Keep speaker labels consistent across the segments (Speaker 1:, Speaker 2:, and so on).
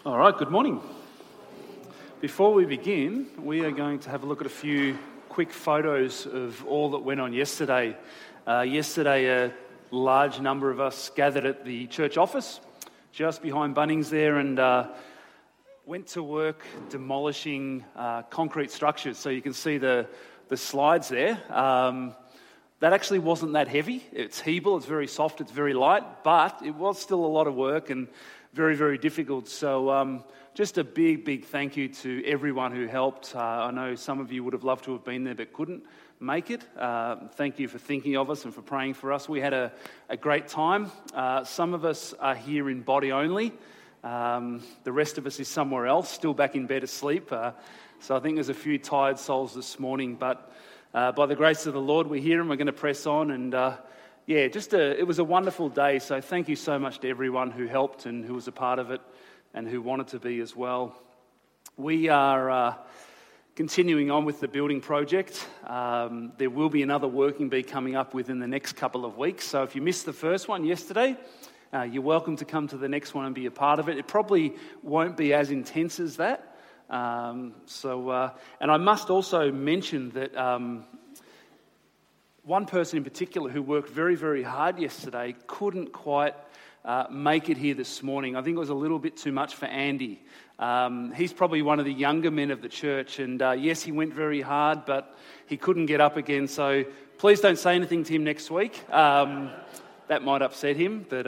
Speaker 1: All right, good morning. Before we begin, we are going to have a look at a few quick photos of all that went on yesterday. Yesterday, a large number of us gathered at the church office, just behind Bunnings there, and went to work demolishing concrete structures. So you can see the slides there. That actually wasn't that heavy. It's Hebel, it's very soft, it's very light, but it was still a lot of work and very, very difficult. So just a big thank you to everyone who helped. I know some of you would have loved to have been there but couldn't make it. Thank you for thinking of us and for praying for us. We had a great time. Some of us are here in body only. The rest of us is somewhere else, still back in bed asleep. So I think there's a few tired souls this morning, but by the grace of the Lord, we're here and we're going to press on. And it was a wonderful day. So thank you so much to everyone who helped and who was a part of it and who wanted to be as well. We are continuing on with the building project. There will be another working bee coming up within the next couple of weeks. So if you missed the first one yesterday, you're welcome to come to the next one and be a part of it. It probably won't be as intense as that. And I must also mention that one person in particular who worked very, very hard yesterday couldn't quite make it here this morning. I think it was a little bit too much for Andy. He's probably one of the younger men of the church, and yes, he went very hard, but he couldn't get up again. So please don't say anything to him next week. That might upset him, but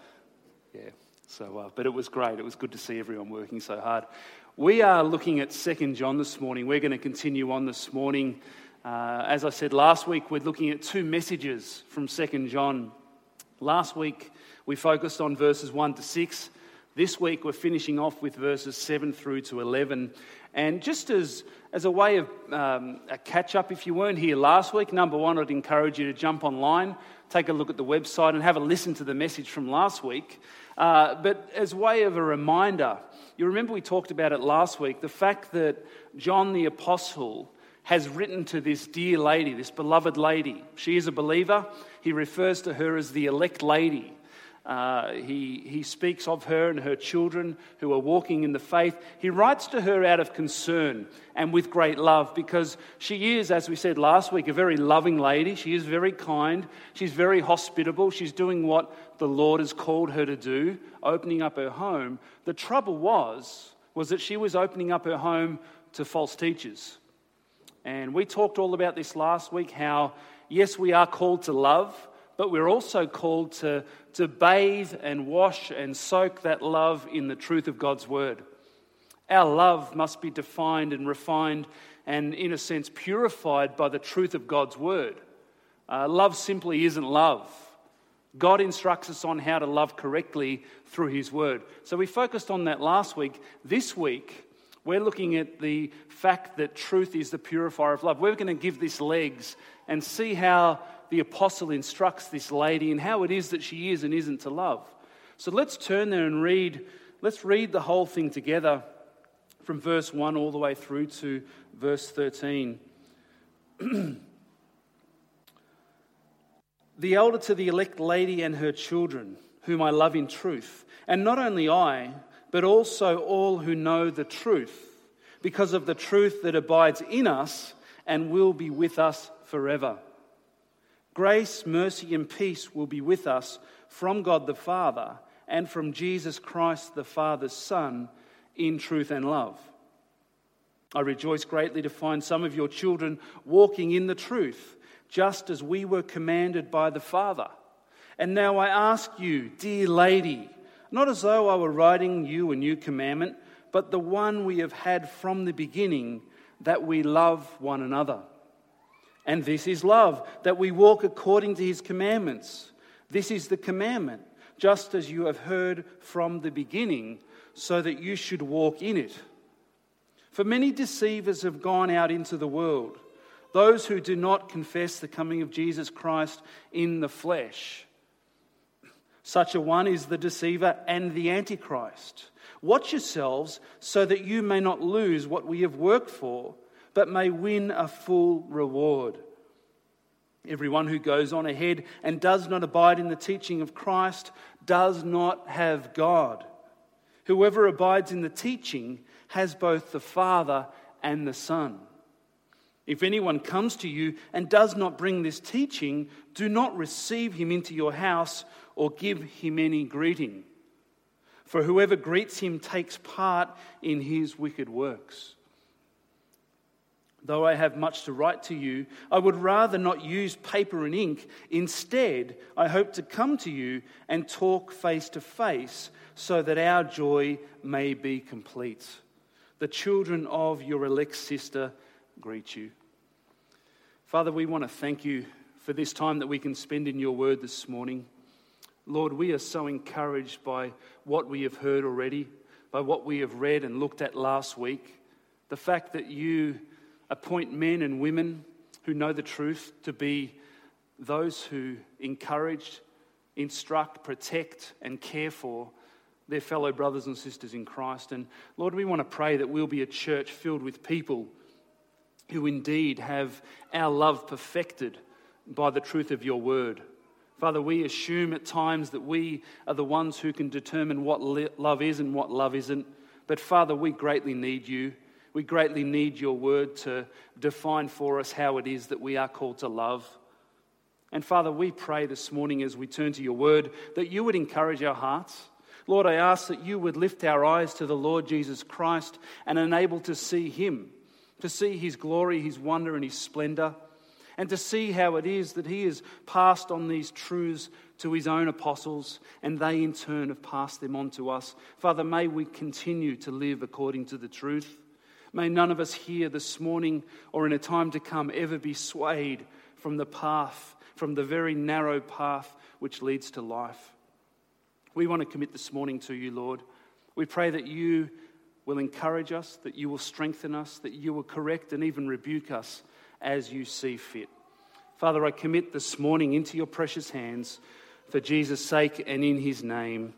Speaker 1: but it was great. It was good to see everyone working so hard. We are looking at 2 John this morning. We're going to continue on this morning. As I said last week, we're looking at two messages from 2 John. Last week, we focused on verses 1 to 6. This week, we're finishing off with verses 7 through to 11. And just as a way of a catch-up, if you weren't here last week, number one, I'd encourage you to jump online, take a look at the website and have a listen to the message from last week. But as way of a reminder, you remember we talked about it last week, the fact that John the Apostle has written to this dear lady, this beloved lady. She is a believer. He refers to her as the elect lady. He speaks of her and her children who are walking in the faith. He writes to her out of concern and with great love because she is, as we said last week, a very loving lady. She is very kind. She's very hospitable. She's doing what the Lord has called her to do, opening up her home. The trouble was that she was opening up her home to false teachers. And we talked all about this last week, how, yes, we are called to love, but we're also called to bathe and wash and soak that love in the truth of God's word. Our love must be defined and refined and, in a sense, purified by the truth of God's word. Love simply isn't love. God instructs us on how to love correctly through his word. So we focused on that last week. This week, we're looking at the fact that truth is the purifier of love. We're going to give this legs and see how the apostle instructs this lady and how it is that she is and isn't to love. So let's turn there and read. Let's read the whole thing together from verse 1 all the way through to verse 13. The elder to the elect lady and her children, whom I love in truth, and not only I, but also all who know the truth, because of the truth that abides in us and will be with us forever. Grace, mercy, and peace will be with us from God the Father and from Jesus Christ the Father's Son in truth and love. I rejoice greatly to find some of your children walking in the truth, just as we were commanded by the Father. And now I ask you, dear lady, not as though I were writing you a new commandment, but the one we have had from the beginning, that we love one another. And this is love, that we walk according to his commandments. This is the commandment, just as you have heard from the beginning, so that you should walk in it. For many deceivers have gone out into the world, those who do not confess the coming of Jesus Christ in the flesh. Such a one is the deceiver and the Antichrist. Watch yourselves so that you may not lose what we have worked for, but may win a full reward. Everyone who goes on ahead and does not abide in the teaching of Christ does not have God. Whoever abides in the teaching has both the Father and the Son. If anyone comes to you and does not bring this teaching, do not receive him into your house or give him any greeting. For whoever greets him takes part in his wicked works. Though I have much to write to you, I would rather not use paper and ink. Instead, I hope to come to you and talk face to face so that our joy may be complete. The children of your elect sister greet you. Father, we want to thank you for this time that we can spend in your word this morning. Lord, we are so encouraged by what we have heard already, by what we have read and looked at last week. The fact that you appoint men and women who know the truth to be those who encourage, instruct, protect, and care for their fellow brothers and sisters in Christ. And Lord, we want to pray that we'll be a church filled with people who indeed have our love perfected by the truth of your word. Father, we assume at times that we are the ones who can determine what love is and what love isn't. But Father, we greatly need you. We greatly need your word to define for us how it is that we are called to love. And Father, we pray this morning as we turn to your word that you would encourage our hearts. Lord, I ask that you would lift our eyes to the Lord Jesus Christ and enable to see him, to see his glory, his wonder and his splendor, and to see how it is that he has passed on these truths to his own apostles, and they in turn have passed them on to us. Father, may we continue to live according to the truth. May none of us here this morning or in a time to come ever be swayed from the path, from the very narrow path which leads to life. We want to commit this morning to you, Lord. We pray that you will encourage us, that you will strengthen us, that you will correct and even rebuke us as you see fit. Father, I commit this morning into your precious hands for Jesus' sake and in his name.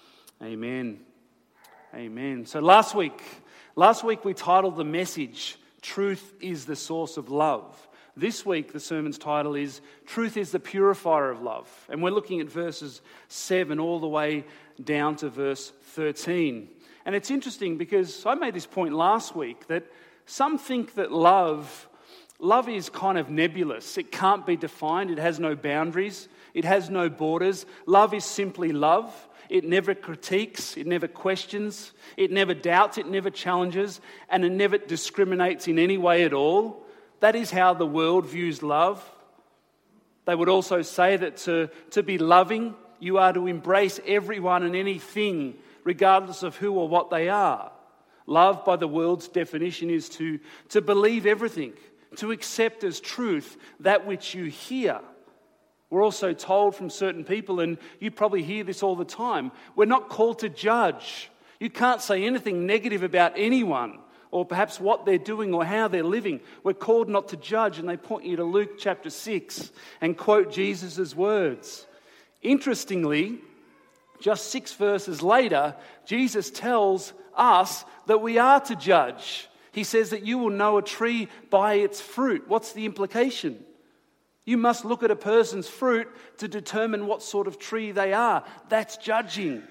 Speaker 1: Amen. Amen. So last week we titled the message, Truth is the Source of Love. This week the sermon's title is Truth is the Purifier of Love. And we're looking at verses 7 all the way down to verse 13. And it's interesting because I made this point last week that some think that love is kind of nebulous. It can't be defined. It has no boundaries. It has no borders. Love is simply love. It never critiques. It never questions. It never doubts. It never challenges. And it never discriminates in any way at all. That is how the world views love. They would also say that to be loving, you are to embrace everyone and anything, regardless of who or what they are. Love, by the world's definition, is to believe everything, to accept as truth that which you hear. We're also told from certain people, and you probably hear this all the time, we're not called to judge. You can't say anything negative about anyone, or perhaps what they're doing or how they're living. We're called not to judge, and they point you to Luke chapter 6 and quote Jesus' words. Interestingly, just 6 verses later, Jesus tells us that we are to judge. He says that you will know a tree by its fruit. What's the implication? You must look at a person's fruit to determine what sort of tree they are. That's judging.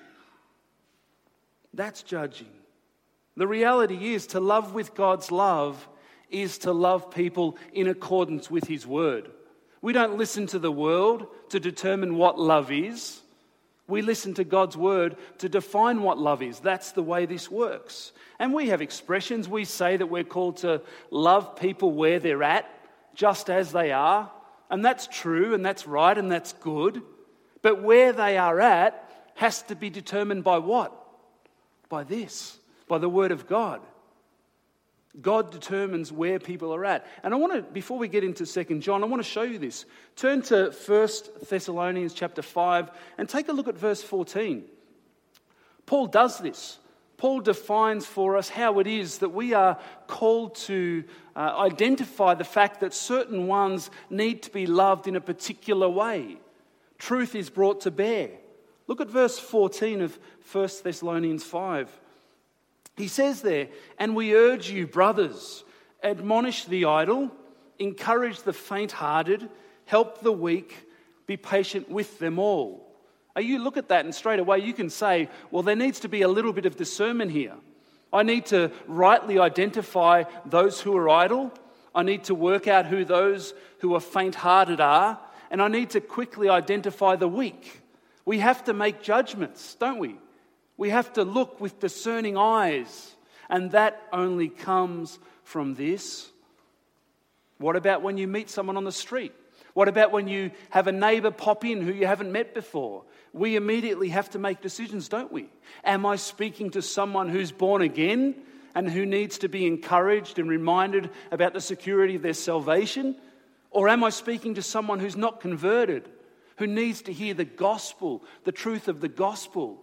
Speaker 1: That's judging. The reality is to love with God's love is to love people in accordance with his word. We don't listen to the world to determine what love is. We listen to God's word to define what love is. That's the way this works. And we have expressions. We say that we're called to love people where they're at, just as they are. And that's true, and that's right, and that's good. But where they are at has to be determined by what? By this, by the word of God. God determines where people are at. And I want to, before we get into 2 John, I want to show you this. Turn to 1 Thessalonians chapter 5 and take a look at verse 14. Paul does this. Paul defines for us how it is that we are called to identify the fact that certain ones need to be loved in a particular way. Truth is brought to bear. Look at verse 14 of 1 Thessalonians 5. He says there, and we urge you, brothers, admonish the idle, encourage the faint-hearted, help the weak, be patient with them all. You look at that and straight away you can say, well, there needs to be a little bit of discernment here. I need to rightly identify those who are idle. I need to work out who those who are faint-hearted are. And I need to quickly identify the weak. We have to make judgments, don't we? We have to look with discerning eyes. And that only comes from this. What about when you meet someone on the street? What about when you have a neighbour pop in who you haven't met before? We immediately have to make decisions, don't we? Am I speaking to someone who's born again and who needs to be encouraged and reminded about the security of their salvation? Or am I speaking to someone who's not converted, who needs to hear the gospel, the truth of the gospel?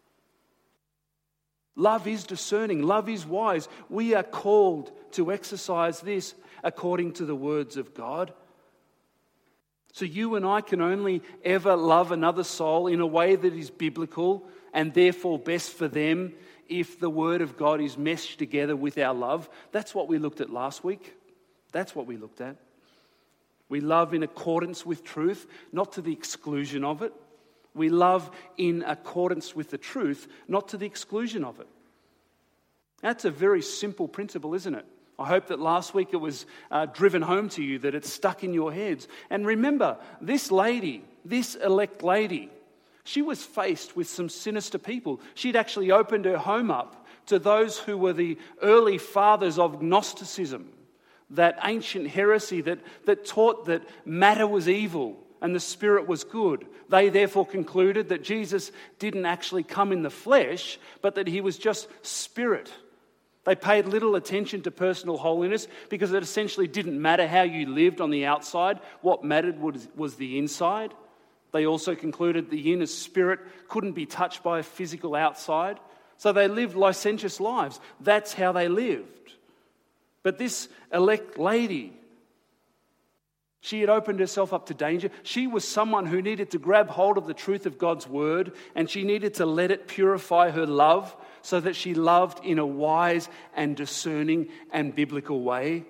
Speaker 1: Love is discerning. Love is wise. We are called to exercise this according to the words of God. So you and I can only ever love another soul in a way that is biblical and therefore best for them if the Word of God is meshed together with our love. That's what we looked at last week. That's what we looked at. We love in accordance with truth, not to the exclusion of it. We love in accordance with the truth, not to the exclusion of it. That's a very simple principle, isn't it? I hope that last week it was driven home to you, that it's stuck in your heads. And remember, this lady, this elect lady, she was faced with some sinister people. She'd actually opened her home up to those who were the early fathers of Gnosticism, that ancient heresy that taught that matter was evil and the spirit was good. They therefore concluded that Jesus didn't actually come in the flesh, but that he was just spirit. They paid little attention to personal holiness because it essentially didn't matter how you lived on the outside. What mattered was the inside. They also concluded the inner spirit couldn't be touched by a physical outside. So they lived licentious lives. That's how they lived. But this elect lady, she had opened herself up to danger. She was someone who needed to grab hold of the truth of God's word, and she needed to let it purify her love so that she loved in a wise and discerning and biblical way.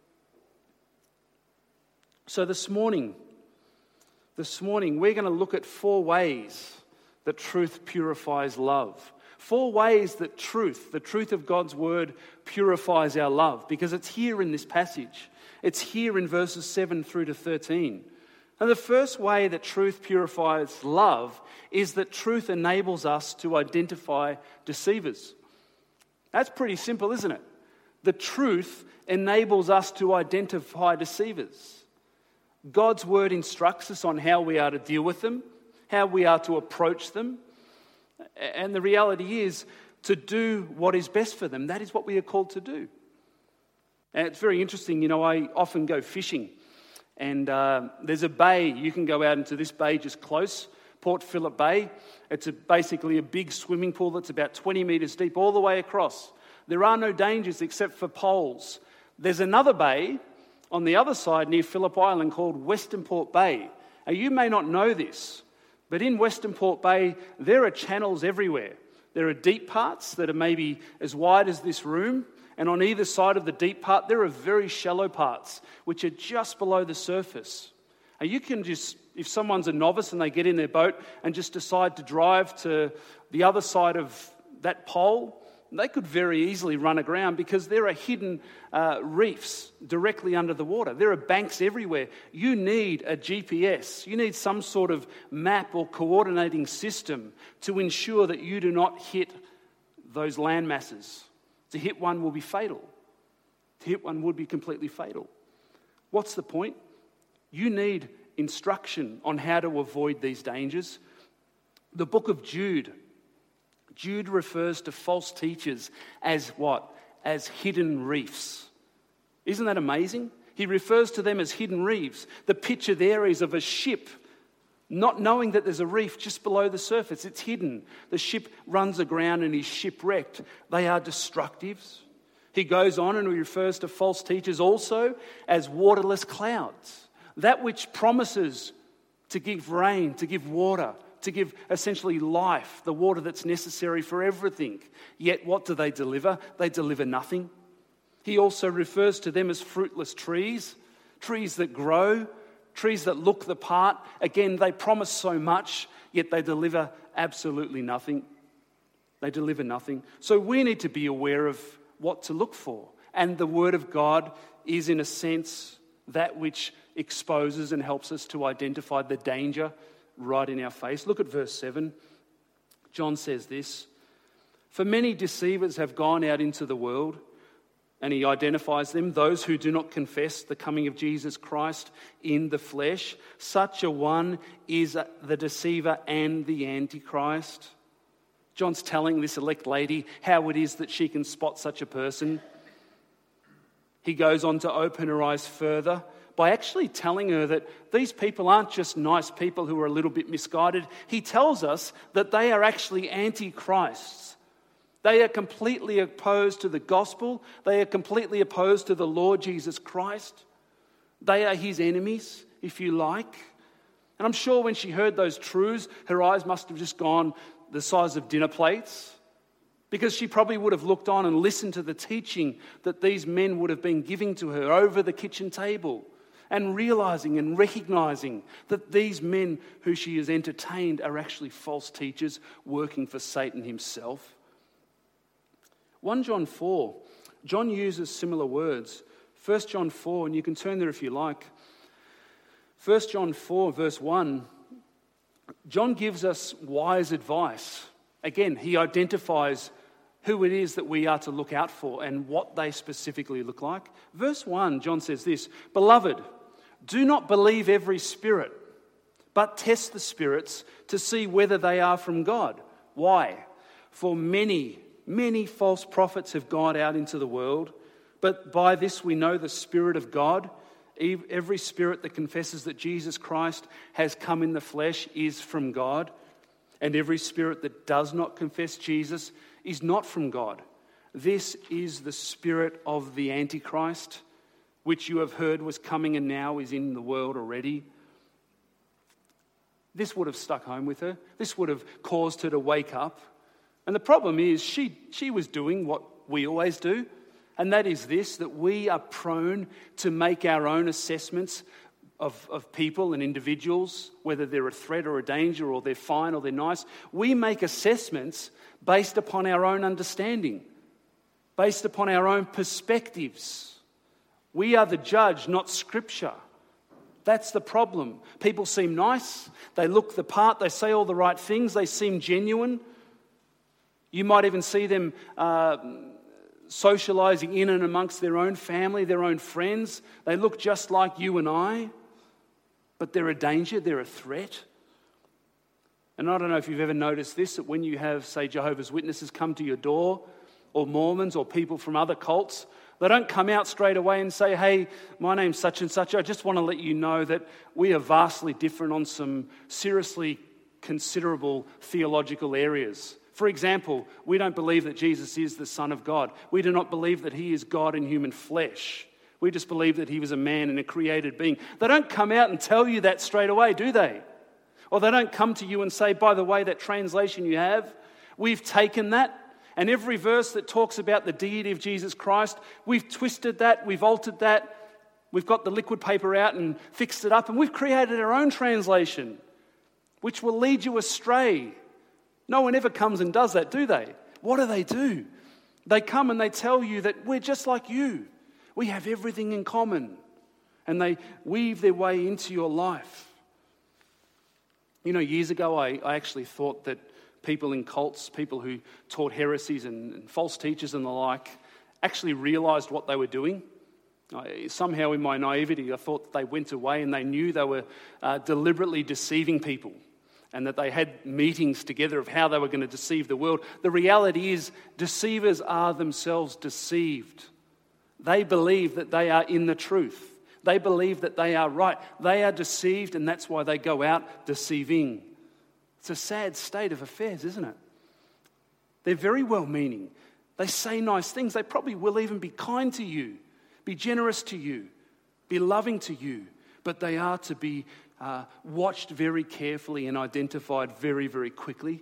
Speaker 1: So this morning we're going to look at 4 ways that truth purifies love. 4 ways that the truth of God's word, purifies our love, because it's here in this passage. It's here in verses 7 through to 13. And the first way that truth purifies love is that truth enables us to identify deceivers. That's pretty simple, isn't it? The truth enables us to identify deceivers. God's word instructs us on how we are to deal with them, how we are to approach them. And the reality is to do what is best for them. That is what we are called to do. And it's very interesting, I often go fishing. And there's a bay, you can go out into this bay just close, Port Phillip Bay. It's basically a big swimming pool that's about 20 metres deep all the way across. There are no dangers except for poles. There's another bay on the other side near Phillip Island called Western Port Bay. Now you may not know this, but in Western Port Bay there are channels everywhere. There are deep parts that are maybe as wide as this room, and on either side of the deep part, there are very shallow parts, which are just below the surface. And you can just, if someone's a novice and they get in their boat and just decide to drive to the other side of that pole, they could very easily run aground because there are hidden reefs directly under the water. There are banks everywhere. You need a GPS. You need some sort of map or coordinating system to ensure that you do not hit those land masses. To hit one will be fatal. To hit one would be completely fatal. What's the point? You need instruction on how to avoid these dangers. The book of Jude refers to false teachers as what? As hidden reefs. Isn't that amazing? He refers to them as hidden reefs. The picture there is of a ship not knowing that there's a reef just below the surface. It's hidden. The ship runs aground and is shipwrecked. They are destructive. He goes on and he refers to false teachers also as waterless clouds. That which promises to give rain, to give water, to give essentially life, the water that's necessary for everything. Yet what do they deliver? They deliver nothing. He also refers to them as fruitless trees, trees that grow, trees that look the part. Again, they promise so much, yet they deliver absolutely nothing. They deliver nothing. So we need to be aware of what to look for. And the Word of God is, in a sense, that which exposes and helps us to identify the danger right in our face. Look at verse 7. John says this, "For many deceivers have gone out into the world," and he identifies them, "those who do not confess the coming of Jesus Christ in the flesh. Such a one is the deceiver and the Antichrist." John's telling this elect lady how it is that she can spot such a person. He goes on to open her eyes further by actually telling her that these people aren't just nice people who are a little bit misguided. He tells us that they are actually antichrists. They are completely opposed to the gospel. They are completely opposed to the Lord Jesus Christ. They are his enemies, if you like. And I'm sure when she heard those truths, her eyes must have just gone the size of dinner plates, because she probably would have looked on and listened to the teaching that these men would have been giving to her over the kitchen table, and realizing and recognizing that these men who she has entertained are actually false teachers working for Satan himself. 1 John 4, John uses similar words. 1 John 4, and you can turn there if you like. 1 John 4, verse 1, John gives us wise advice. Again, he identifies who it is that we are to look out for and what they specifically look like. Verse 1, John says this, "Beloved, do not believe every spirit, but test the spirits to see whether they are from God." Why? "For many false prophets have gone out into the world, but by this we know the Spirit of God. Every spirit that confesses that Jesus Christ has come in the flesh is from God, and every spirit that does not confess Jesus is not from God. This is the spirit of the Antichrist, which you have heard was coming and now is in the world already." This would have stuck home with her. This would have caused her to wake up. And the problem is she was doing what we always do, and that is this, that we are prone to make our own assessments of people and individuals, whether they're a threat or a danger or they're fine or they're nice. We make assessments based upon our own understanding, based upon our own perspectives. We are the judge, not Scripture. That's the problem. People seem nice, they look the part, they say all the right things, they seem genuine. You might even see them socializing in and amongst their own family, their own friends. They look just like you and I, but they're a danger, they're a threat. And I don't know if you've ever noticed this, that when you have, say, Jehovah's Witnesses come to your door, or Mormons, or people from other cults, they don't come out straight away and say, "Hey, my name's such and such. I just want to let you know that we are vastly different on some seriously considerable theological areas. For example, we don't believe that Jesus is the Son of God. We do not believe that he is God in human flesh. We just believe that he was a man and a created being." They don't come out and tell you that straight away, do they? Or they don't come to you and say, "By the way, that translation you have, we've taken that, and every verse that talks about the deity of Jesus Christ, we've twisted that, we've altered that, we've got the liquid paper out and fixed it up, and we've created our own translation, which will lead you astray." No one ever comes and does that, do they? What do? They come and they tell you that we're just like you. We have everything in common. And they weave their way into your life. You know, years ago, I actually thought that people in cults, people who taught heresies and false teachers and the like, actually realized what they were doing. Somehow in my naivety, I thought that they went away and they knew they were deliberately deceiving people, and that they had meetings together of how they were going to deceive the world. The reality is, deceivers are themselves deceived. They believe that they are in the truth. They believe that they are right. They are deceived, and that's why they go out deceiving. It's a sad state of affairs, isn't it? They're very well-meaning. They say nice things. They probably will even be kind to you, be generous to you, be loving to you, but they are to be watched very carefully and identified very, very quickly.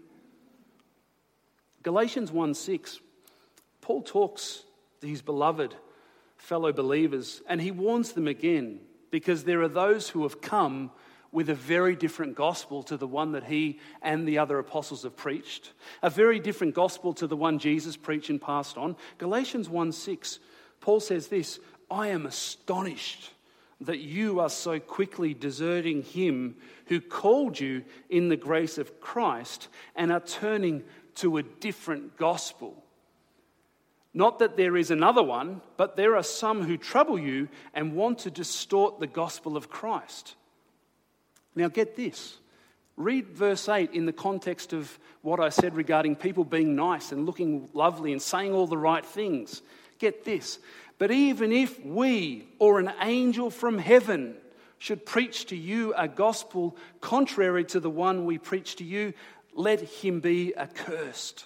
Speaker 1: Galatians 1:6, Paul talks to his beloved fellow believers, and he warns them again, because there are those who have come with a very different gospel to the one that he and the other apostles have preached, a very different gospel to the one Jesus preached and passed on. Galatians 1:6, Paul says this, "I am astonished that you are so quickly deserting him who called you in the grace of Christ and are turning to a different gospel. Not that there is another one, but there are some who trouble you and want to distort the gospel of Christ." Now get this. Read verse 8 in the context of what I said regarding people being nice and looking lovely and saying all the right things. Get this. "But even if we or an angel from heaven should preach to you a gospel contrary to the one we preach to you, let him be accursed."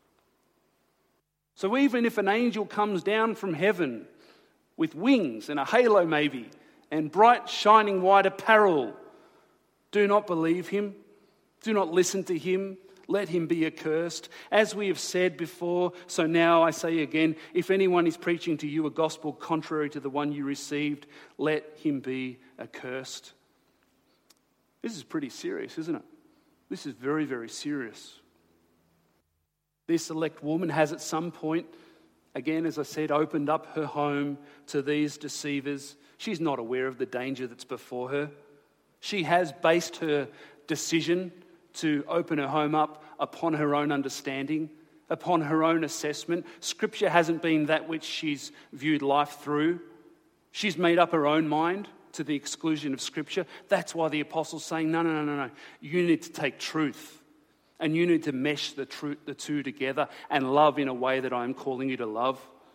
Speaker 1: So even if an angel comes down from heaven with wings and a halo maybe and bright shining white apparel, do not believe him. Do not listen to him. Let him be accursed. As we have said before, so now I say again, if anyone is preaching to you a gospel contrary to the one you received, let him be accursed. This is pretty serious, isn't it? This is very, very serious. This elect woman has at some point, again, as I said, opened up her home to these deceivers. She's not aware of the danger that's before her. She has based her decision to open her home up upon her own understanding, upon her own assessment. Scripture hasn't been that which she's viewed life through. She's made up her own mind to the exclusion of Scripture. That's why the apostle's saying, no. You need to take truth and you need to mesh the two together and love in a way that I'm calling you to love.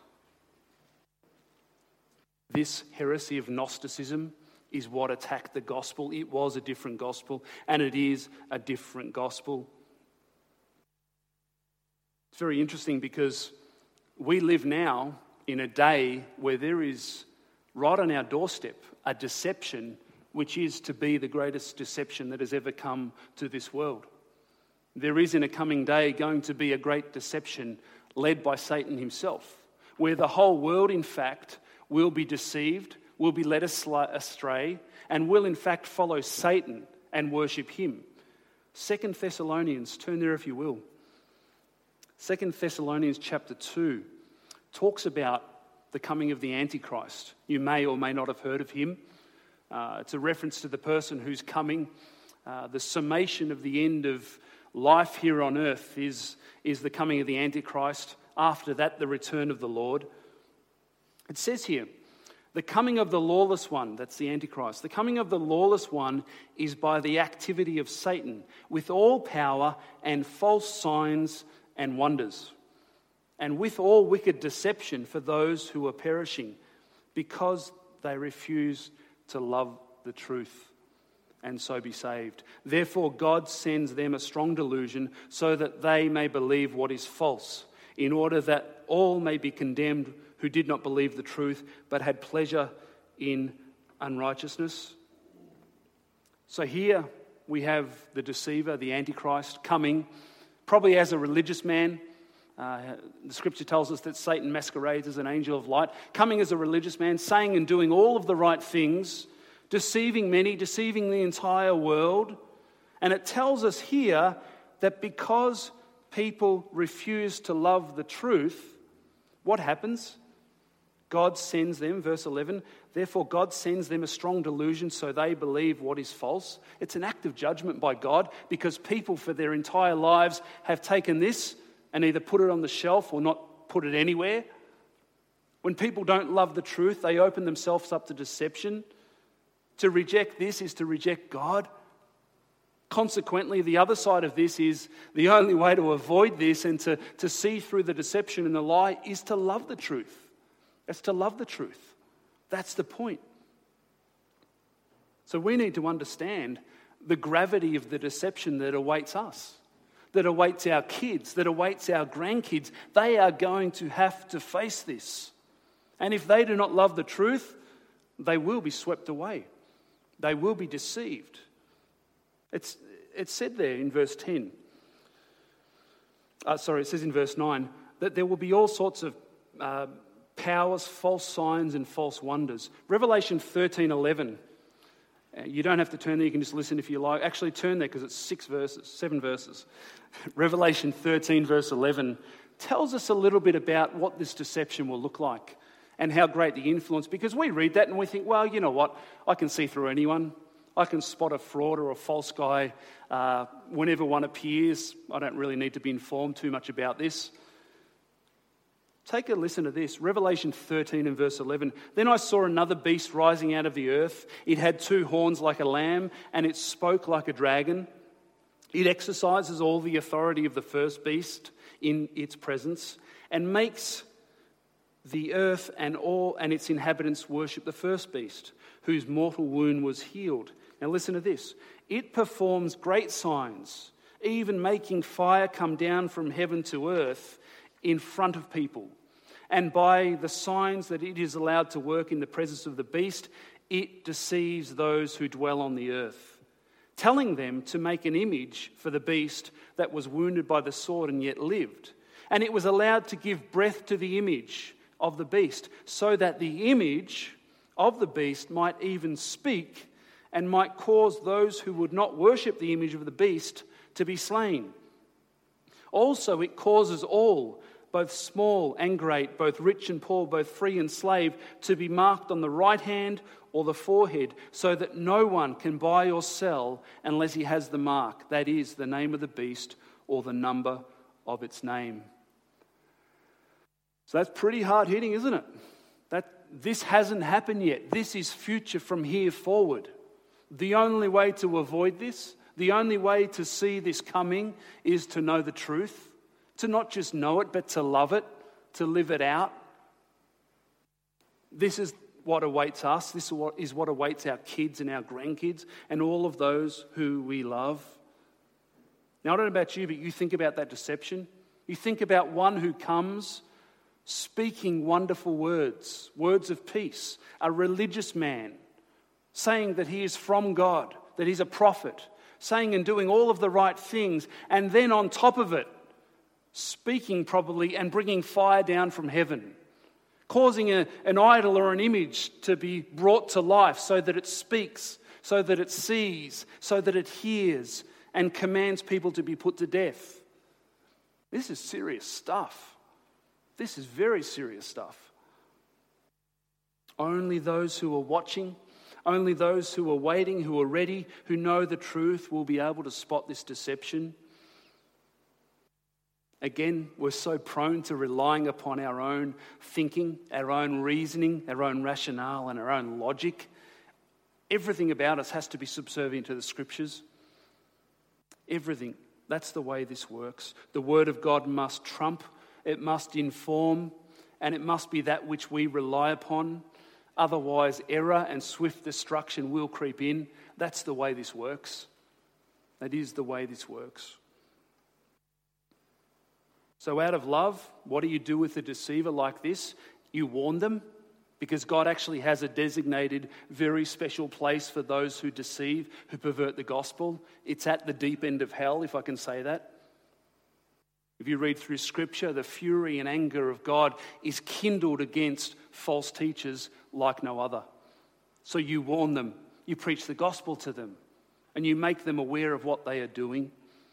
Speaker 1: This heresy of Gnosticism is what attacked the gospel. It was a different gospel, and it is a different gospel. It's very interesting because we live now in a day where there is right on our doorstep a deception which is to be the greatest deception that has ever come to this world. There is in a coming day going to be a great deception led by Satan himself, where the whole world, in fact, will be deceived, will be led astray, and will in fact follow Satan and worship him. 2 Thessalonians, turn there if you will. 2 Thessalonians chapter 2 talks about the coming of the Antichrist. You may or may not have heard of him. It's a reference to the person who's coming. The summation of the end of life here on earth is the coming of the Antichrist. After that, the return of the Lord. It says here, the coming of the lawless one, that's the Antichrist, the coming of the lawless one is by the activity of Satan with all power and false signs and wonders, and with all wicked deception for those who are perishing, because they refuse to love the truth and so be saved. Therefore God sends them a strong delusion so that they may believe what is false, in order that all may be condemned who did not believe the truth, but had pleasure in unrighteousness. So here we have the deceiver, the Antichrist, coming, probably as a religious man. The scripture tells us that Satan masquerades as an angel of light, coming as a religious man, saying and doing all of the right things, deceiving many, deceiving the entire world. And it tells us here that because people refuse to love the truth, what happens? God sends them, verse 11, therefore God sends them a strong delusion so they believe what is false. It's an act of judgment by God because people for their entire lives have taken this and either put it on the shelf or not put it anywhere. When people don't love the truth, they open themselves up to deception. To reject this is to reject God. Consequently, the other side of this is the only way to avoid this and to see through the deception and the lie is to love the truth. It's to love the truth. That's the point. So we need to understand the gravity of the deception that awaits us, that awaits our kids, that awaits our grandkids. They are going to have to face this. And if they do not love the truth, they will be swept away. They will be deceived. It's said there in verse 10. It says in verse 9 that there will be all sorts of powers, false signs and false wonders. Revelation 13:11 You don't have to turn there, you can just listen if you like. Actually, turn there because it's 7 verses. Revelation 13, verse 11, tells us a little bit about what this deception will look like and how great the influence, because we read that and we think, well, you know what, I can see through anyone. I can spot a fraud or a false guy whenever one appears. I don't really need to be informed too much about this. Take a listen to this. Revelation 13 and verse 11. Then I saw another beast rising out of the earth. It had 2 horns like a lamb, and it spoke like a dragon. It exercises all the authority of the first beast in its presence, and makes the earth and its inhabitants worship the first beast, whose mortal wound was healed. Now listen to this. It performs great signs, even making fire come down from heaven to earth in front of people. And by the signs that it is allowed to work in the presence of the beast, it deceives those who dwell on the earth, telling them to make an image for the beast that was wounded by the sword and yet lived. And it was allowed to give breath to the image of the beast, so that the image of the beast might even speak and might cause those who would not worship the image of the beast to be slain. Also, it causes all, both small and great, both rich and poor, both free and slave, to be marked on the right hand or the forehead, so that no one can buy or sell unless he has the mark, that is, the name of the beast or the number of its name. So that's pretty hard-hitting, isn't it? This hasn't happened yet. This is future from here forward. The only way to avoid this, the only way to see this coming, is to know the truth. To not just know it, but to love it, to live it out. This is what awaits us. This is what awaits our kids and our grandkids and all of those who we love. Now, I don't know about you, but you think about that deception. You think about one who comes speaking wonderful words, words of peace, a religious man, saying that he is from God, that he's a prophet, saying and doing all of the right things, and then on top of it, speaking probably and bringing fire down from heaven, causing an idol or an image to be brought to life so that it speaks, so that it sees, so that it hears, and commands people to be put to death. This is serious stuff. This is very serious stuff. Only those who are watching, only those who are waiting, who are ready, who know the truth will be able to spot this deception. Again, we're so prone to relying upon our own thinking, our own reasoning, our own rationale, and our own logic. Everything about us has to be subservient to the Scriptures. Everything. That's the way this works. The Word of God must trump, it must inform, and it must be that which we rely upon. Otherwise, error and swift destruction will creep in. That's the way this works. That is the way this works. So out of love, what do you do with a deceiver like this? You warn them, because God actually has a designated, very special place for those who deceive, who pervert the gospel. It's at the deep end of hell, if I can say that. If you read through Scripture, the fury and anger of God is kindled against false teachers like no other. So you warn them, you preach the gospel to them, and you make them aware of what they are doing.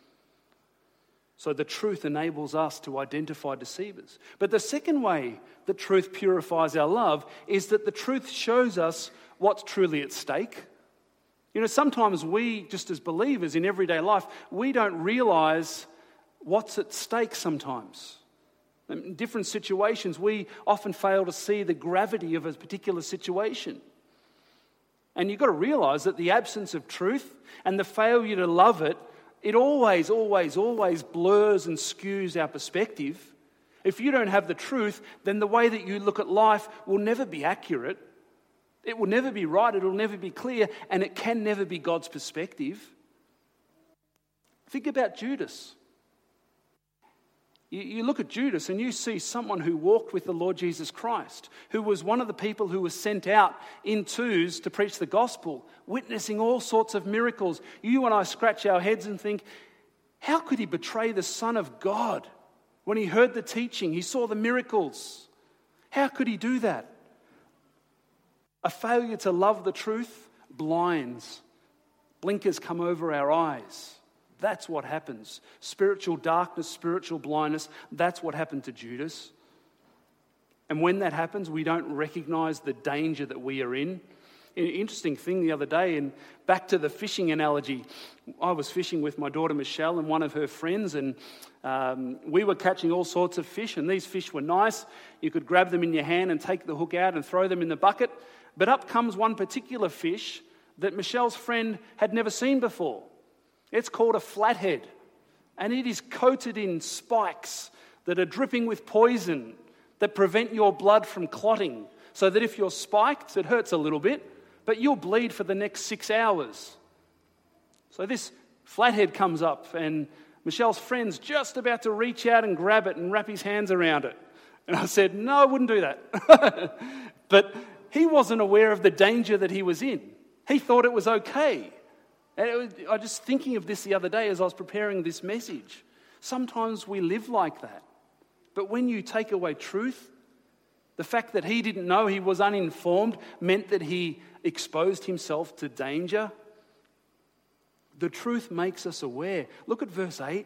Speaker 1: So the truth enables us to identify deceivers. But the second way that truth purifies our love is that the truth shows us what's truly at stake. You know, sometimes we, just as believers in everyday life, we don't realize what's at stake sometimes. In different situations, we often fail to see the gravity of a particular situation. And you've got to realize that the absence of truth and the failure to love it, it always blurs and skews our perspective. If you don't have the truth, then the way that you look at life will never be accurate. It will never be right, it will never be clear, and it can never be God's perspective. Think about Judas. You look at Judas and you see someone who walked with the Lord Jesus Christ, who was one of the people who was sent out in twos to preach the gospel, witnessing all sorts of miracles. You and I scratch our heads and think, how could he betray the Son of God when he heard the teaching, he saw the miracles? How could he do that? A failure to love the truth blinds, blinkers come over our eyes. That's what happens. Spiritual darkness, spiritual blindness, that's what happened to Judas. And when that happens, we don't recognize the danger that we are in. An interesting thing the other day, and back to the fishing analogy, I was fishing with my daughter Michelle and one of her friends, and we were catching all sorts of fish, and these fish were nice. You could grab them in your hand and take the hook out and throw them in the bucket. But up comes one particular fish that Michelle's friend had never seen before. It's called a flathead, and it is coated in spikes that are dripping with poison that prevent your blood from clotting, so that if you're spiked, it hurts a little bit, but you'll bleed for the next 6 hours. So this flathead comes up, and Michelle's friend's just about to reach out and grab it and wrap his hands around it. And I said, no, I wouldn't do that. But he wasn't aware of the danger that he was in. He thought it was okay. And I was just thinking of this the other day as I was preparing this message. Sometimes we live like that. But when you take away truth, the fact that he didn't know, he was uninformed, meant that he exposed himself to danger. The truth makes us aware. Look at verse 8.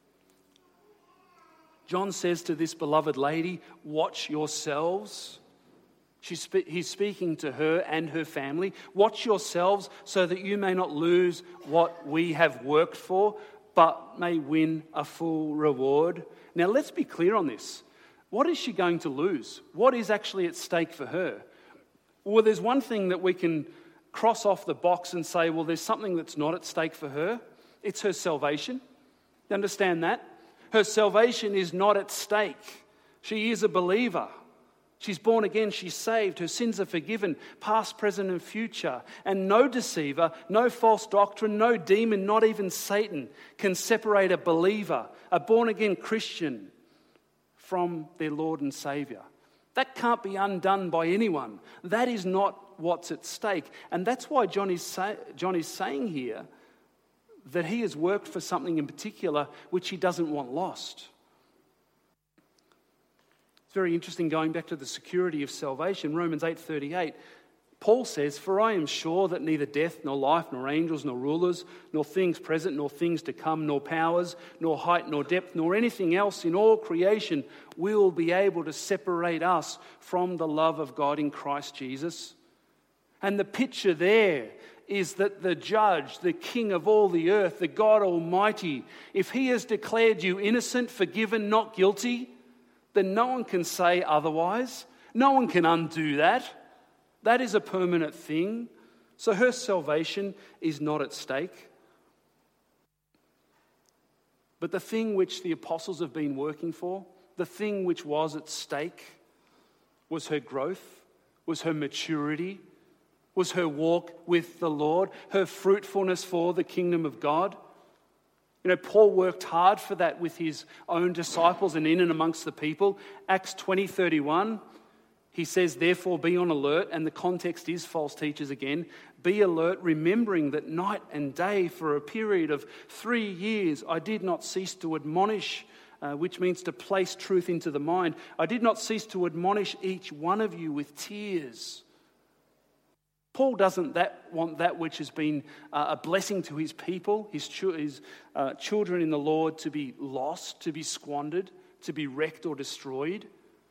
Speaker 1: John says to this beloved lady, watch yourselves. He's speaking to her and her family. Watch yourselves so that you may not lose what we have worked for, but may win a full reward. Now let's be clear on this. What is she going to lose? What is actually at stake for her? Well, there's one thing that we can cross off the box and say, well, there's something that's not at stake for her. It's her salvation. You understand that? Her salvation is not at stake. She is a believer. She's born again, she's saved, her sins are forgiven, past, present, and future. And no deceiver, no false doctrine, no demon, not even Satan can separate a believer, a born-again Christian, from their Lord and Saviour. That can't be undone by anyone. That is not what's at stake. And that's why John is saying here that he has worked for something in particular which he doesn't want lost. It's very interesting going back to the security of salvation. Romans 8:38, Paul says, "For I am sure that neither death, nor life, nor angels, nor rulers, nor things present, nor things to come, nor powers, nor height, nor depth, nor anything else in all creation will be able to separate us from the love of God in Christ Jesus." And the picture there is that the judge, the king of all the earth, the God Almighty, if he has declared you innocent, forgiven, not guilty, then no one can say otherwise. No one can undo that. That is a permanent thing. So her salvation is not at stake. But the thing which the apostles have been working for, the thing which was at stake, was her growth, was her maturity, was her walk with the Lord, her fruitfulness for the kingdom of God. You know, Paul worked hard for that with his own disciples and in and amongst the people. Acts 20:31, he says, "Therefore be on alert," and the context is false teachers again. "Be alert, remembering that night and day for a period of 3 years I did not cease to admonish," which means to place truth into the mind. "I did not cease to admonish each one of you with tears." Paul doesn't want that which has been a blessing to his people, his children in the Lord, to be lost, to be squandered, to be wrecked or destroyed.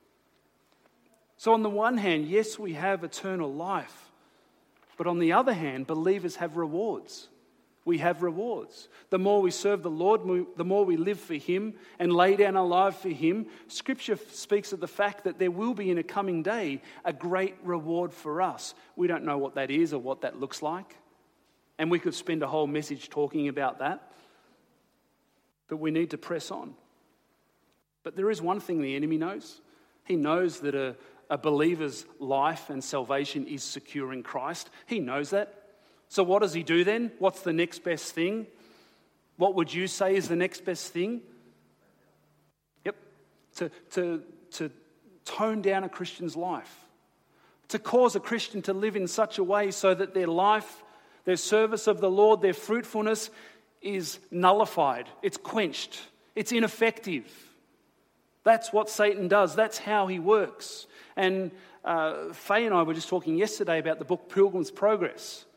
Speaker 1: So on the one hand, yes, we have eternal life. But on the other hand, believers have rewards. We have rewards. The more we serve the Lord, the more we live for Him and lay down our life for Him. Scripture speaks of the fact that there will be in a coming day a great reward for us. We don't know what that is or what that looks like. And we could spend a whole message talking about that. But we need to press on. But there is one thing the enemy knows. He knows that a believer's life and salvation is secure in Christ. He knows that. So what does he do then? What's the next best thing? What would you say is the next best thing? Yep. To tone down a Christian's life. To cause a Christian to live in such a way so that their life, their service of the Lord, their fruitfulness is nullified. It's quenched. It's ineffective. That's what Satan does. That's how he works. And Faye and I were just talking yesterday about the book Pilgrim's Progress.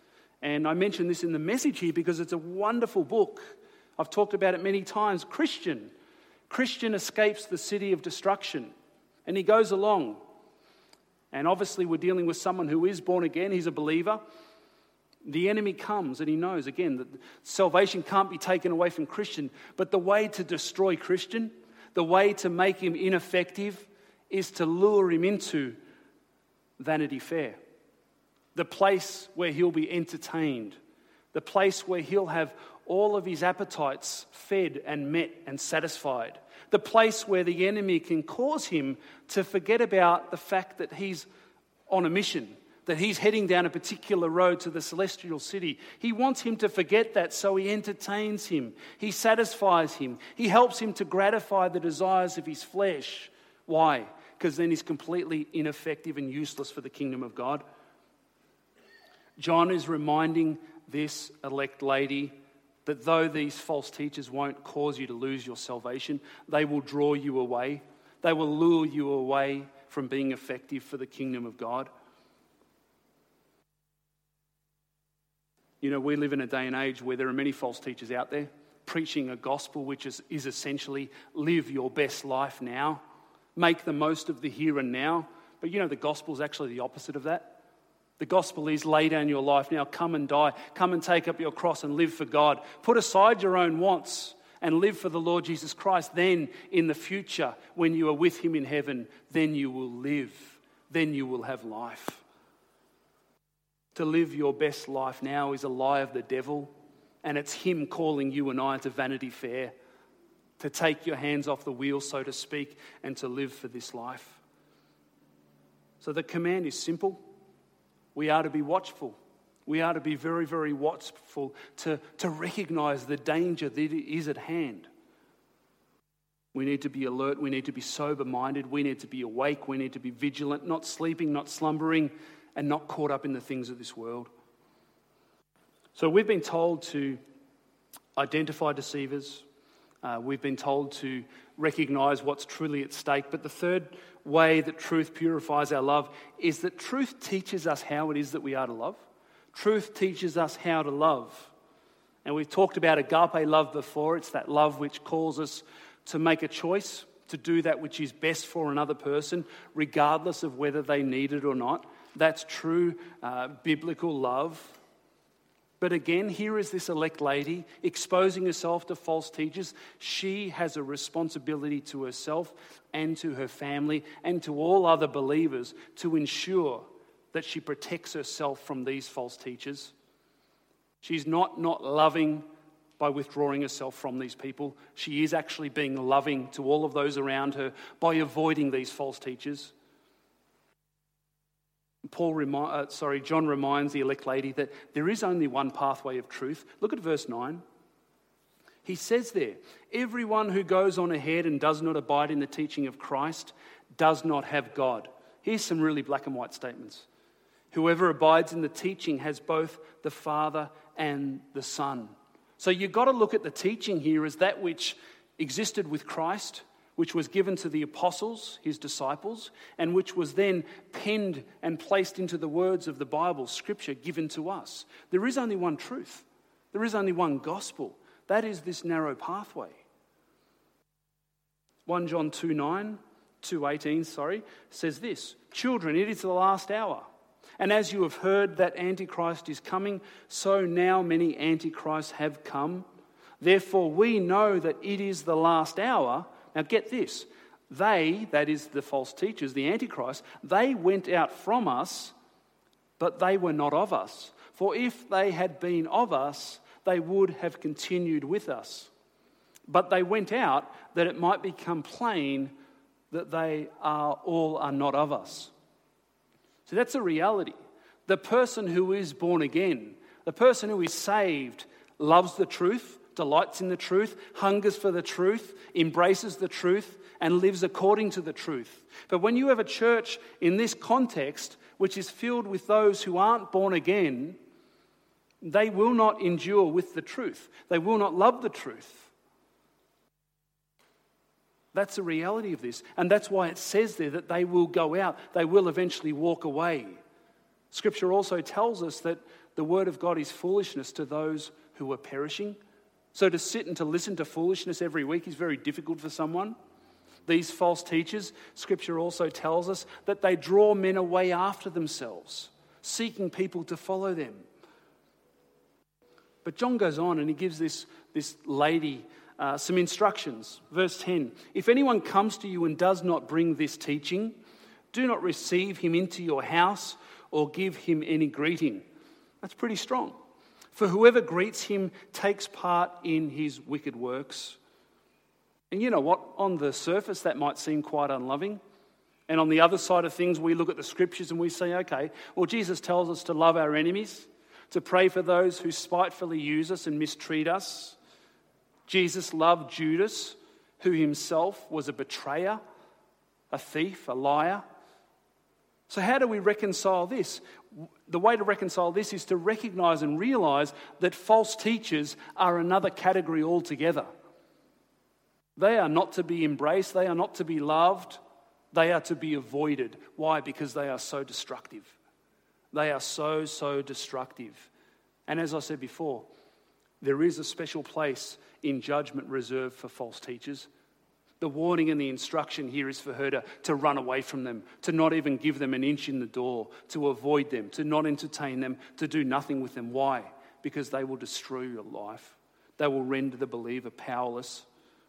Speaker 1: And I mention this in the message here because it's a wonderful book. I've talked about it many times. Christian escapes the city of destruction. And he goes along. And obviously we're dealing with someone who is born again. He's a believer. The enemy comes and he knows, again, that salvation can't be taken away from Christian. But the way to destroy Christian, the way to make him ineffective, is to lure him into Vanity Fair. The place where he'll be entertained. The place where he'll have all of his appetites fed and met and satisfied. The place where the enemy can cause him to forget about the fact that he's on a mission, that he's heading down a particular road to the celestial city. He wants him to forget that, so he entertains him. He satisfies him. He helps him to gratify the desires of his flesh. Why? Because then he's completely ineffective and useless for the kingdom of God. John is reminding this elect lady that though these false teachers won't cause you to lose your salvation, they will draw you away. They will lure you away from being effective for the kingdom of God. You know, we live in a day and age where there are many false teachers out there preaching a gospel which is essentially live your best life now, make the most of the here and now. But you know, the gospel is actually the opposite of that. The gospel is lay down your life now, come and die, come and take up your cross and live for God. Put aside your own wants and live for the Lord Jesus Christ. Then in the future, when you are with him in heaven, then you will live, then you will have life. To live your best life now is a lie of the devil, and it's him calling you and I to Vanity Fair, to take your hands off the wheel, so to speak, and to live for this life. So the command is simple. We are to be watchful. We are to be very, very watchful to recognize the danger that is at hand. We need to be alert. We need to be sober-minded. We need to be awake. We need to be vigilant, not sleeping, not slumbering, and not caught up in the things of this world. So we've been told to identify deceivers. We've been told to recognize what's truly at stake. But the third way that truth purifies our love is that truth teaches us how it is that we are to love. Truth teaches us how to love. And we've talked about agape love before. It's that love which calls us to make a choice, to do that which is best for another person, regardless of whether they need it or not. That's true biblical love. But again, here is this elect lady exposing herself to false teachers. She has a responsibility to herself and to her family and to all other believers to ensure that she protects herself from these false teachers. She's not loving by withdrawing herself from these people. She is actually being loving to all of those around her by avoiding these false teachers. John reminds the elect lady that there is only one pathway of truth. Look at verse 9. He says there, everyone who goes on ahead and does not abide in the teaching of Christ does not have God. Here's some really black and white statements. Whoever abides in the teaching has both the Father and the Son. So you've got to look at the teaching here as that which existed with Christ, which was given to the apostles, his disciples, and which was then penned and placed into the words of the Bible, Scripture, given to us. There is only one truth. There is only one gospel. That is this narrow pathway. 1 John 2:18 says this, children, it is the last hour. And as you have heard that Antichrist is coming, so now many Antichrists have come. Therefore we know that it is the last hour. Now get this, they, that is the false teachers, the Antichrist, they went out from us, but they were not of us. For if they had been of us, they would have continued with us. But they went out that it might become plain that they all are not of us. So that's a reality. The person who is born again, the person who is saved, loves the truth, delights in the truth, hungers for the truth, embraces the truth, and lives according to the truth. But when you have a church in this context, which is filled with those who aren't born again, they will not endure with the truth. They will not love the truth. That's the reality of this. And that's why it says there that they will go out. They will eventually walk away. Scripture also tells us that the word of God is foolishness to those who are perishing. So to sit and to listen to foolishness every week is very difficult for someone. These false teachers, Scripture also tells us that they draw men away after themselves, seeking people to follow them. But John goes on and he gives this lady some instructions. Verse 10, if anyone comes to you and does not bring this teaching, do not receive him into your house or give him any greeting. That's pretty strong. For whoever greets him takes part in his wicked works. And you know what? On the surface, that might seem quite unloving. And on the other side of things, we look at the Scriptures and we say, okay, well, Jesus tells us to love our enemies, to pray for those who spitefully use us and mistreat us. Jesus loved Judas, who himself was a betrayer, a thief, a liar. So how do we reconcile this? The way to reconcile this is to recognize and realize that false teachers are another category altogether. They are not to be embraced. They are not to be loved. They are to be avoided. Why? Because they are so destructive. They are so destructive. And as I said before, there is a special place in judgment reserved for false teachers. The warning and the instruction here is for her to run away from them, to not even give them an inch in the door, to avoid them, to not entertain them, to do nothing with them. Why? Because they will destroy your life. They will render the believer powerless.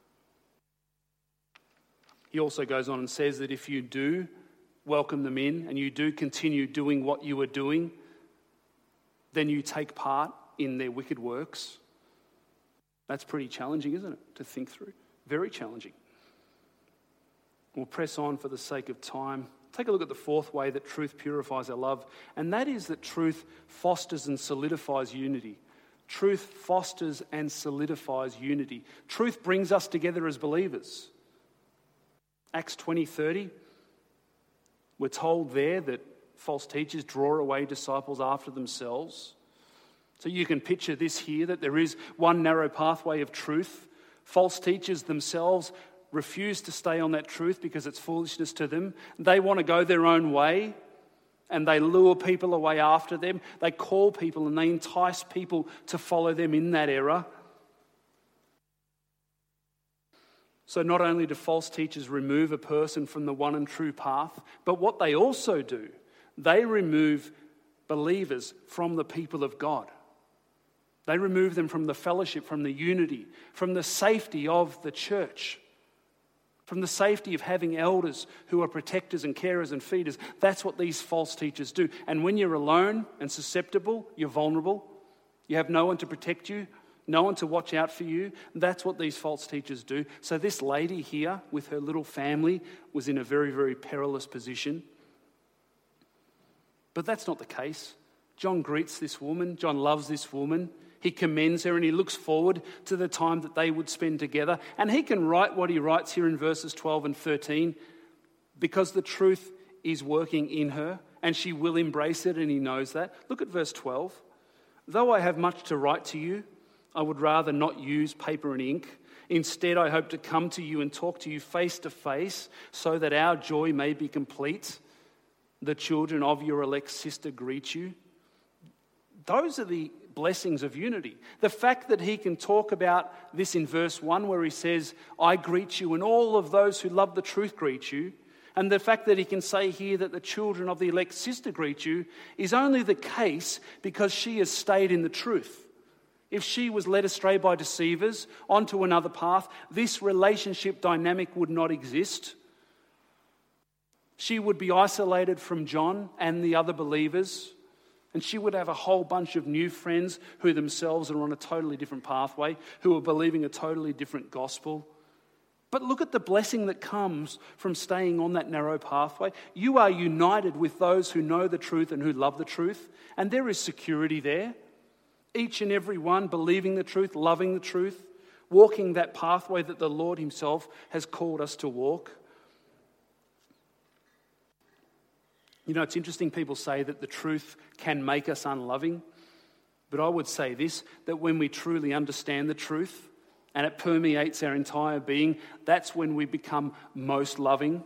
Speaker 1: He also goes on and says that if you do welcome them in and you do continue doing what you are doing, then you take part in their wicked works. That's pretty challenging, isn't it, to think through? Very challenging. We'll press on for the sake of time. Take a look at the fourth way that truth purifies our love, and that is that truth fosters and solidifies unity. Truth fosters and solidifies unity. Truth brings us together as believers. Acts 20:30, we're told there that false teachers draw away disciples after themselves. So you can picture this here, that there is one narrow pathway of truth. False teachers themselves refuse to stay on that truth because it's foolishness to them. They want to go their own way and they lure people away after them. They call people and they entice people to follow them in that error. So not only do false teachers remove a person from the one and true path, but what they also do, they remove believers from the people of God. They remove them from the fellowship, from the unity, from the safety of the church, from the safety of having elders who are protectors and carers and feeders. That's what these false teachers do. And when you're alone and susceptible, you're vulnerable. You have no one to protect you, no one to watch out for you. That's what these false teachers do. So this lady here with her little family was in a very, very perilous position. But that's not the case. John greets this woman. John loves this woman. He commends her and he looks forward to the time that they would spend together. And he can write what he writes here in verses 12 and 13 because the truth is working in her and she will embrace it, and he knows that. Look at verse 12. Though I have much to write to you, I would rather not use paper and ink. Instead, I hope to come to you and talk to you face to face so that our joy may be complete. The children of your elect sister greet you. Those are the blessings of unity. The fact that he can talk about this in verse 1 where he says, I greet you and all of those who love the truth greet you. And the fact that he can say here that the children of the elect sister greet you is only the case because she has stayed in the truth. If she was led astray by deceivers onto another path, this relationship dynamic would not exist. She would be isolated from John and the other believers, and she would have a whole bunch of new friends who themselves are on a totally different pathway, who are believing a totally different gospel. But look at the blessing that comes from staying on that narrow pathway. You are united with those who know the truth and who love the truth, and there is security there. Each and every one believing the truth, loving the truth, walking that pathway that the Lord himself has called us to walk. You know, it's interesting, people say that the truth can make us unloving, but I would say this, that when we truly understand the truth and it permeates our entire being, that's when we become most loving.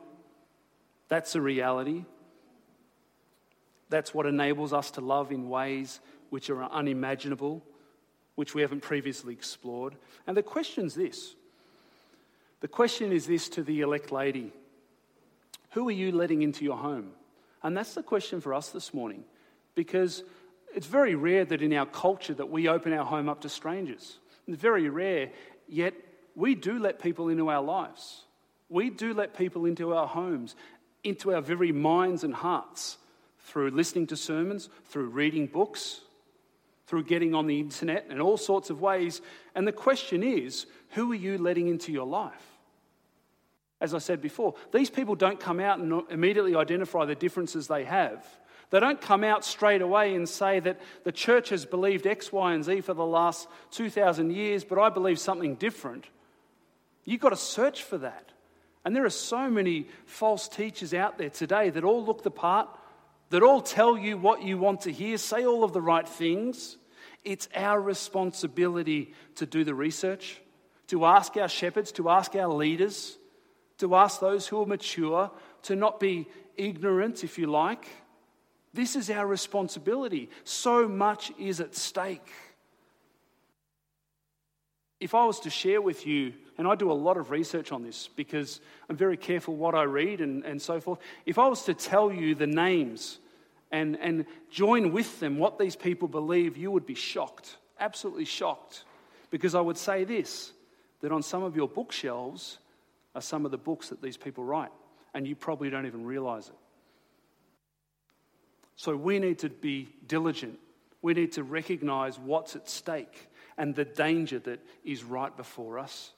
Speaker 1: That's a reality. That's what enables us to love in ways which are unimaginable, which we haven't previously explored. And the question's this. The question is this to the elect lady. Who are you letting into your home? And that's the question for us this morning, because it's very rare that in our culture that we open our home up to strangers. It's very rare, yet we do let people into our lives. We do let people into our homes, into our very minds and hearts, through listening to sermons, through reading books, through getting on the internet and all sorts of ways. And the question is, who are you letting into your life? As I said before, these people don't come out and immediately identify the differences they have. They don't come out straight away and say that the church has believed X, Y, and Z for the last 2,000 years, but I believe something different. You've got to search for that. And there are so many false teachers out there today that all look the part, that all tell you what you want to hear, say all of the right things. It's our responsibility to do the research, to ask our shepherds, to ask our leaders, to ask those who are mature, to not be ignorant, if you like. This is our responsibility. So much is at stake. If I was to share with you, and I do a lot of research on this because I'm very careful what I read and so forth. If I was to tell you the names and join with them what these people believe, you would be shocked, absolutely shocked. Because I would say this, that on some of your bookshelves are some of the books that these people write, and you probably don't even realize it. So we need to be diligent. We need to recognize what's at stake and the danger that is right before us.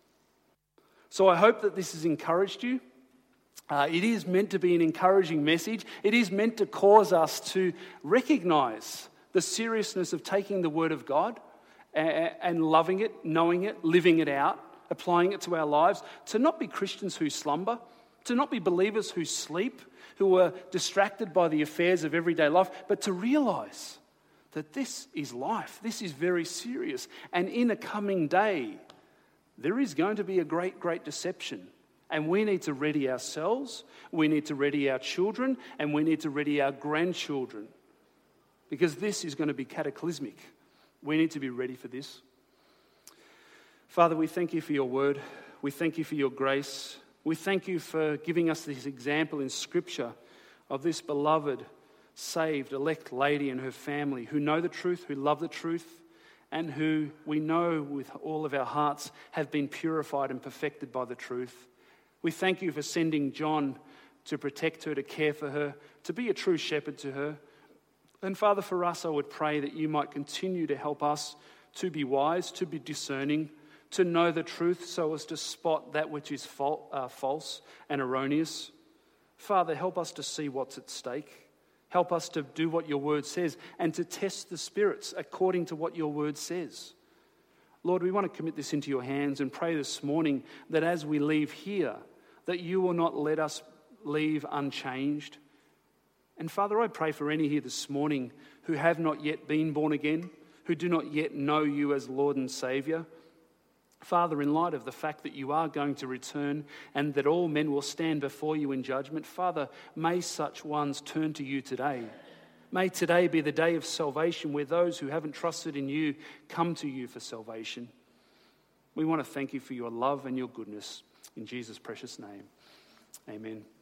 Speaker 1: So I hope that this has encouraged you. It is meant to be an encouraging message. It is meant to cause us to recognize the seriousness of taking the Word of God and loving it, knowing it, living it out, applying it to our lives, to not be Christians who slumber, to not be believers who sleep, who are distracted by the affairs of everyday life, but to realize that this is life. This is very serious. And in a coming day, there is going to be a great, great deception. And we need to ready ourselves, we need to ready our children, and we need to ready our grandchildren. Because this is going to be cataclysmic. We need to be ready for this. Father, we thank you for your word. We thank you for your grace. We thank you for giving us this example in Scripture of this beloved, saved, elect lady and her family who know the truth, who love the truth, and who we know with all of our hearts have been purified and perfected by the truth. We thank you for sending John to protect her, to care for her, to be a true shepherd to her. And Father, for us, I would pray that you might continue to help us to be wise, to be discerning, to know the truth so as to spot that which is false and erroneous. Father, help us to see what's at stake. Help us to do what your word says and to test the spirits according to what your word says. Lord, we want to commit this into your hands and pray this morning that as we leave here, that you will not let us leave unchanged. And Father, I pray for any here this morning who have not yet been born again, who do not yet know you as Lord and Saviour. Father, in light of the fact that you are going to return and that all men will stand before you in judgment, Father, may such ones turn to you today. May today be the day of salvation where those who haven't trusted in you come to you for salvation. We want to thank you for your love and your goodness. In Jesus' precious name, amen.